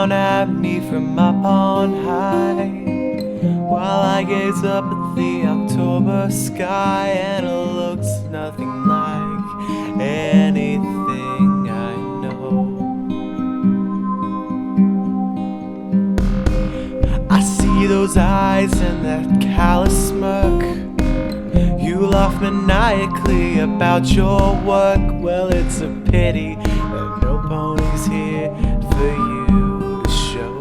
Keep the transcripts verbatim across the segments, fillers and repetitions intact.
down at me from up on high, while I gaze up at the October sky, and it looks nothing like anything I know. I see those eyes and that callous smirk. You laugh maniacally about your work. Well, it's a pity that no pony's here for you to show.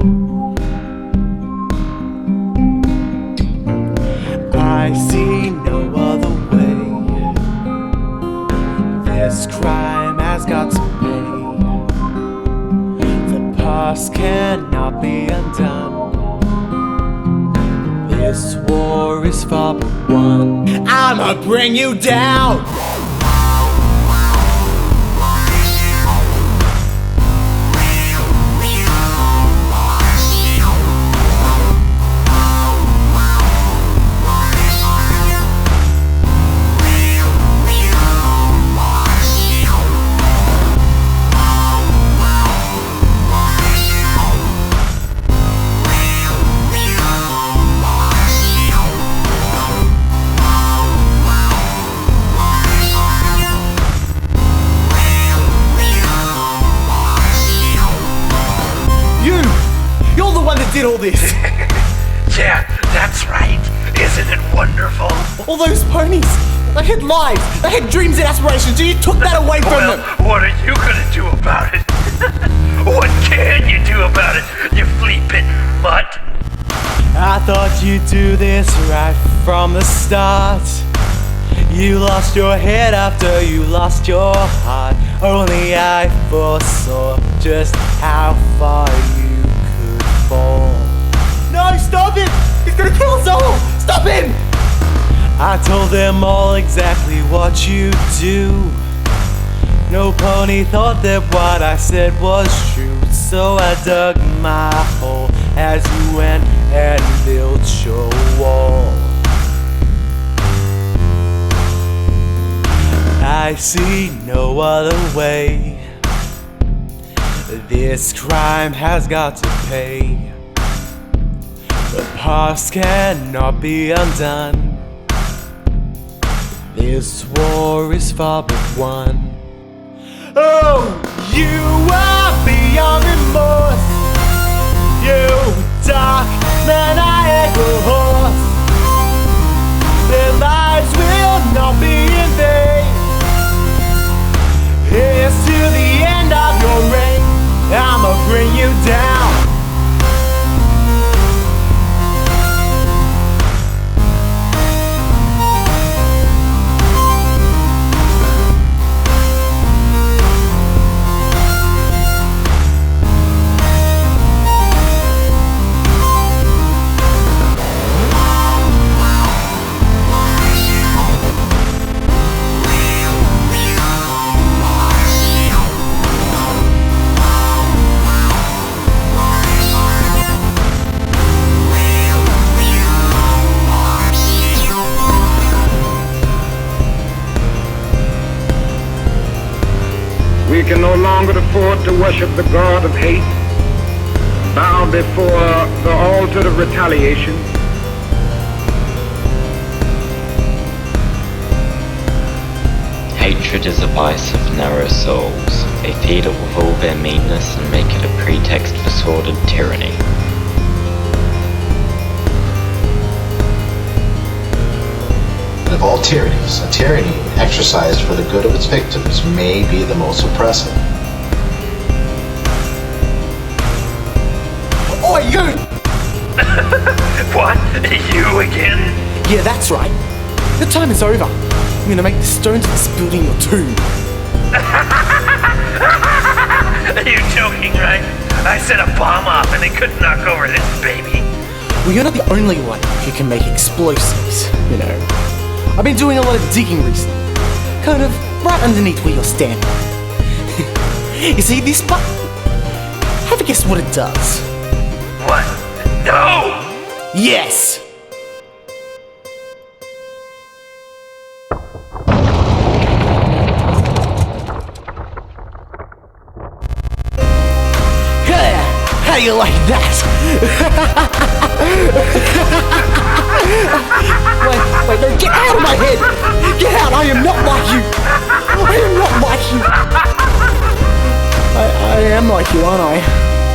I see no other way. This crime has got to pay. The past cannot be undone. This war is far but won. I'ma bring you down. Did all this? Yeah, that's right. Isn't it wonderful? All those ponies, they had lives, they had dreams and aspirations, and you took that away from well, them. What are you gonna do about it? What can you do about it, you flea-bitten mutt? I thought you'd do this right from the start. You lost your head after you lost your heart. Only I foresaw just how far you could fall. No, stop him! He's gonna kill us all! Stop him! I told them all exactly what you do. No pony thought that what I said was true. So I dug my hole as you went and built your wall. I see no other way. This crime has got to pay. The past cannot be undone. This war is far but won. Oh, you are beyond remorse. You dark maniacal horse. Their lives will not be in vain. Here's to the end of your reign. I'ma bring you down. We can no longer afford to worship the god of hate, bow before the altar of retaliation. Hatred is a vice of narrow souls. They feed it with all their meanness and make it a pretext for sordid tyranny. Of all tyrannies, a tyranny exercised for the good of its victims may be the most oppressive. Oi, you! What? You again? Yeah, that's right. The time is over. I'm gonna make the stones of this building your tomb. Are you joking, right? I set a bomb off and they couldn't knock over this baby. Well, you're not the only one who can make explosives, you know. I've been doing a lot of digging recently. Kind of right underneath where you're standing. You see this button? Have a guess what it does. What? No! Yes! dare you like that? Wait, wait, no, get out of my head! Get out! I am not like you! I am not like you! I, I am like you, aren't I?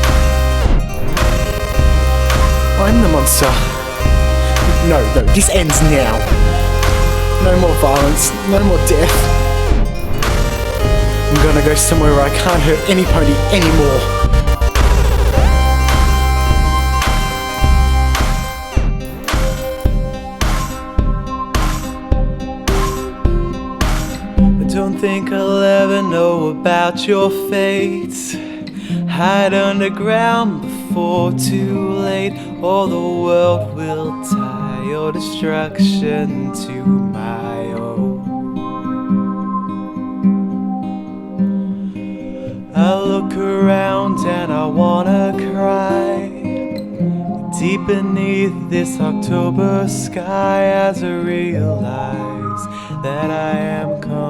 I'm the monster. No, no, this ends now. No more violence, no more death. I'm gonna go somewhere where I can't hurt any pony anymore. I don't think I'll ever know about your fate. Hide underground before too late, or the world will tie your destruction to my own. I look around and I wanna cry. Deep beneath this October sky, as I realize that I am come